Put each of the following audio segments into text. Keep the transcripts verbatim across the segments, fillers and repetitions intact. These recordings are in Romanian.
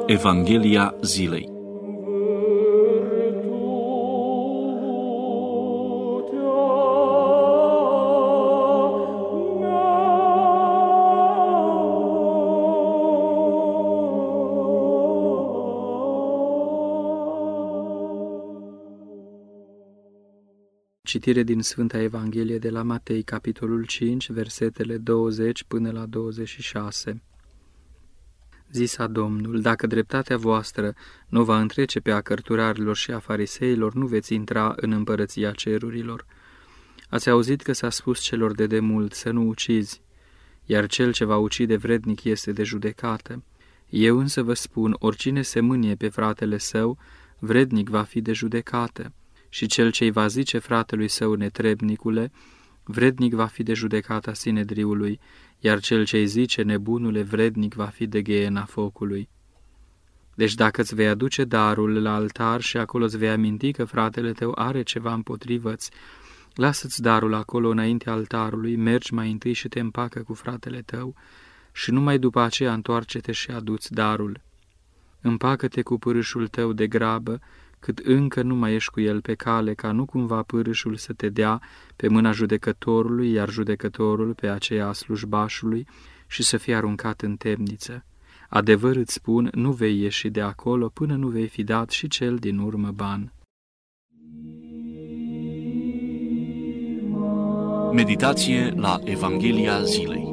Evanghelia zilei. Citire din Sfânta Evanghelie de la Matei, capitolul cinci, versetele douăzeci până la douăzeci și șase. Zisa Domnul: dacă dreptatea voastră nu va întrece pe a cărturarilor și a fariseilor, nu veți intra în împărăția cerurilor. Ați auzit că s-a spus celor de demult să nu ucizi, iar cel ce va ucide vrednic este de judecată. Eu însă vă spun, oricine se mânie pe fratele său, vrednic va fi de judecată. Și cel ce-i va zice fratelui său, netrebnicule, vrednic va fi de judecata Sinedriului, iar cel ce-i zice, nebunule, vrednic va fi de gheena focului. Deci dacă îți vei aduce darul la altar și acolo îți vei aminti că fratele tău are ceva împotrivă-ți, lasă-ți darul acolo înaintea altarului, mergi mai întâi și te împacă cu fratele tău și numai după aceea întoarce-te și adu-ți darul. Împacă-te cu pârâșul tău de grabă, cât încă nu mai ești cu el pe cale, ca nu cumva pârâșul să te dea pe mâna judecătorului, iar judecătorul pe aceea a slujbașului, și să fie aruncat în temniță. Adevăr îți spun, nu vei ieși de acolo până nu vei fi dat și cel din urmă ban. Meditație la Evanghelia zilei.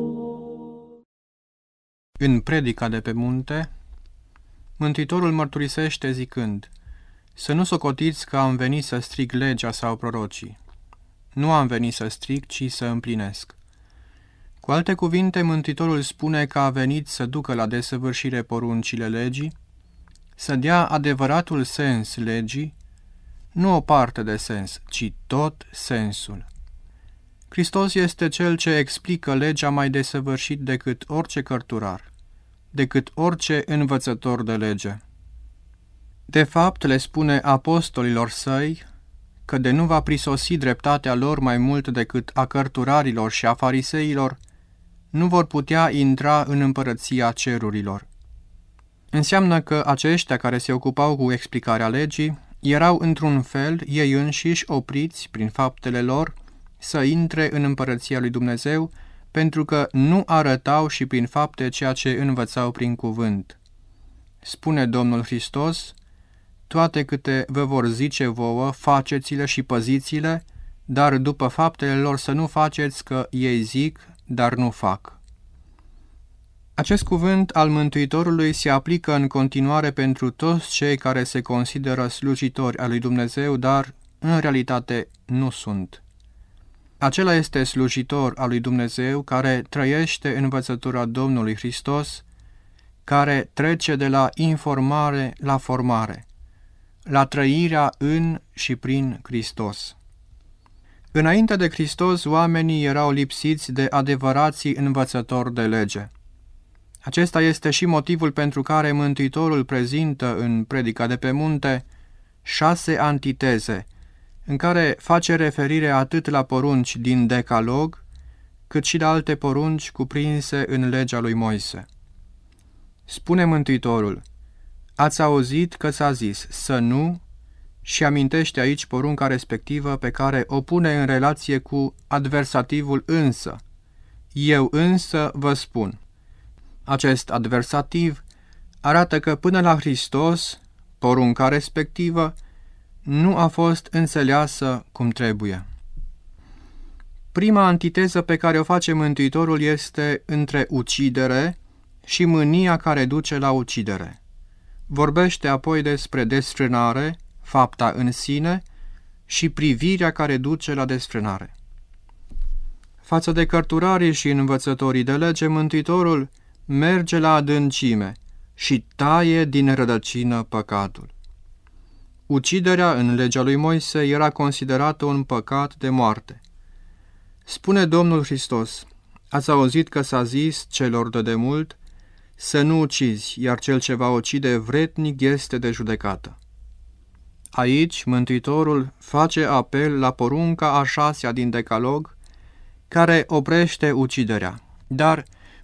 În predica de pe munte, Mântuitorul mărturisește zicând: să nu socotiți că am venit să strig legea sau prorocii. Nu am venit să strig, ci să împlinesc. Cu alte cuvinte, Mântuitorul spune că a venit să ducă la desăvârșire poruncile legii, să dea adevăratul sens legii, nu o parte de sens, ci tot sensul. Hristos este Cel ce explică legea mai desăvârșit decât orice cărturar, decât orice învățător de lege. De fapt, le spune apostolilor săi că de nu va prisosi dreptatea lor mai mult decât a cărturarilor și a fariseilor, nu vor putea intra în împărăția cerurilor. Înseamnă că aceștia care se ocupau cu explicarea legii erau într-un fel ei înșiși opriți prin faptele lor să intre în împărăția lui Dumnezeu, pentru că nu arătau și prin fapte ceea ce învățau prin cuvânt. Spune Domnul Hristos: toate câte vă vor zice vouă, faceți-le și păziți-le, dar după faptele lor să nu faceți, că ei zic, dar nu fac. Acest cuvânt al Mântuitorului se aplică în continuare pentru toți cei care se consideră slujitori al lui Dumnezeu, dar în realitate nu sunt. Acela este slujitor al lui Dumnezeu care trăiește învățătura Domnului Hristos, care trece de la informare la formare, la trăirea în și prin Hristos. Înainte de Hristos, oamenii erau lipsiți de adevărații învățători de lege. Acesta este și motivul pentru care Mântuitorul prezintă în predica de pe munte șase antiteze, în care face referire atât la porunci din Decalog, cât și la alte porunci cuprinse în legea lui Moise. Spune Mântuitorul: ați auzit că s-a zis să nu, și amintește aici porunca respectivă pe care o pune în relație cu adversativul însă. Eu însă vă spun. Acest adversativ arată că până la Hristos, porunca respectivă nu a fost înțeleasă cum trebuie. Prima antiteză pe care o face Mântuitorul este între ucidere și mânia care duce la ucidere. Vorbește apoi despre desfrânare, fapta în sine, și privirea care duce la desfrânare. Față de cărturarii și învățătorii de lege, Mântuitorul merge la adâncime și taie din rădăcină păcatul. Uciderea în legea lui Moise era considerată un păcat de moarte. Spune Domnul Hristos: ați auzit că s-a zis celor de demult să nu ucizi, iar cel ce va ucide vrednic este de judecată. Aici Mântuitorul face apel la porunca a șasea din Decalog, care oprește uciderea, dar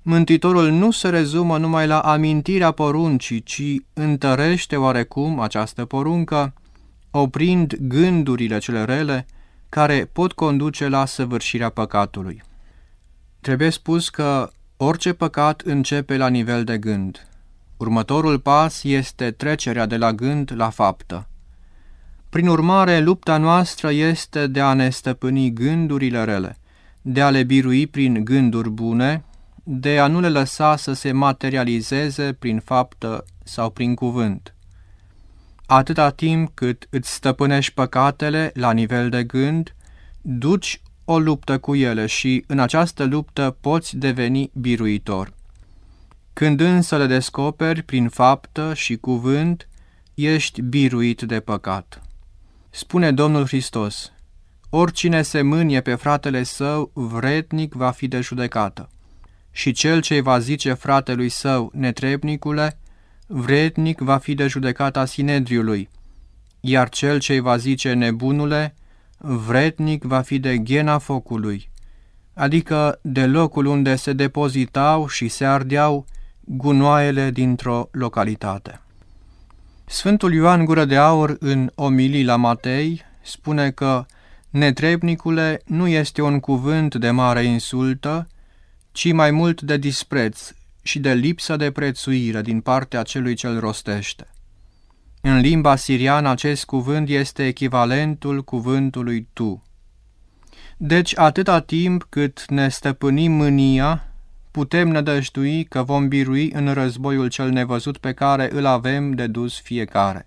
Mântuitorul nu se rezumă numai la amintirea poruncii, ci întărește oarecum această poruncă, oprind gândurile cele rele care pot conduce la săvârșirea păcatului. Trebuie spus că orice păcat începe la nivel de gând. Următorul pas este trecerea de la gând la faptă. Prin urmare, lupta noastră este de a ne stăpâni gândurile rele, de a le birui prin gânduri bune, de a nu le lăsa să se materializeze prin faptă sau prin cuvânt. Atâta timp cât îți stăpânești păcatele la nivel de gând, duci o luptă cu ele și în această luptă poți deveni biruitor. Când însă le descoperi prin faptă și cuvânt, ești biruit de păcat. Spune Domnul Hristos: oricine se mânie pe fratele său, vrednic va fi de judecată. Și cel ce va zice fratelui său, netrebnicule, vrednic va fi de judecata Sinedriului, iar cel ce va zice nebunule, vrednic va fi de ghena focului, adică de locul unde se depozitau și se ardeau gunoaiele dintr-o localitate. Sfântul Ioan Gură de Aur, în omilii la Matei, spune că netrebnicule nu este un cuvânt de mare insultă, ci mai mult de dispreț și de lipsă de prețuire din partea celui ce-l rostește. În limba siriană acest cuvânt este echivalentul cuvântului tu. Deci, atâta timp cât ne stăpânim mânia, putem nădăjdui că vom birui în războiul cel nevăzut pe care îl avem de dus fiecare.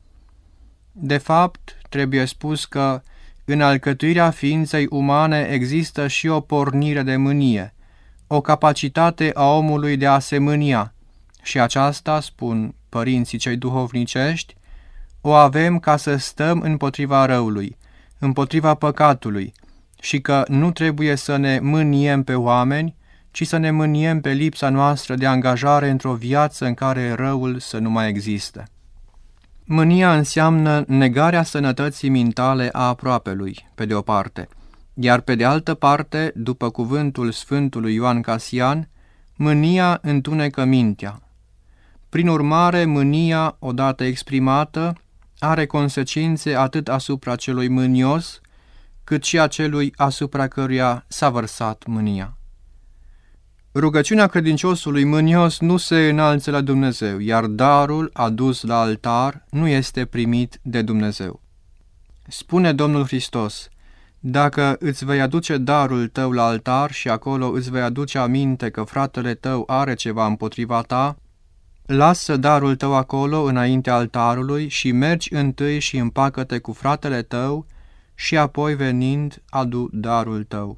De fapt, trebuie spus că în alcătuirea ființei umane există și o pornire de mânie, o capacitate a omului de a se mânia, și aceasta, spun părinții cei duhovnicești, o avem ca să stăm împotriva răului, împotriva păcatului, și că nu trebuie să ne mâniem pe oameni, ci să ne mâniem pe lipsa noastră de angajare într-o viață în care răul să nu mai existe. Mânia înseamnă negarea sănătății mintale a aproapelui, pe de o parte, iar pe de altă parte, după cuvântul Sfântului Ioan Casian, mânia întunecă mintea. Prin urmare, mânia, odată exprimată, are consecințe atât asupra celui mânios, cât și a celui asupra căruia s-a vărsat mânia. Rugăciunea credinciosului mânios nu se înalță la Dumnezeu, iar darul adus la altar nu este primit de Dumnezeu. Spune Domnul Hristos: dacă îți vei aduce darul tău la altar și acolo îți vei aduce aminte că fratele tău are ceva împotriva ta, lasă darul tău acolo înaintea altarului și mergi întâi și împacă-te cu fratele tău și apoi venind adu darul tău.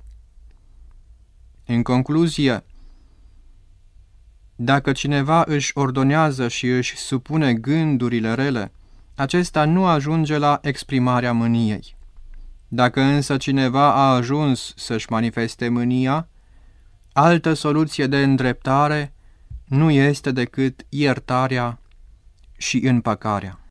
În concluzie, dacă cineva își ordonează și își supune gândurile rele, acesta nu ajunge la exprimarea mâniei. Dacă însă cineva a ajuns să-și manifeste mânia, altă soluție de îndreptare nu este decât iertarea și împăcarea.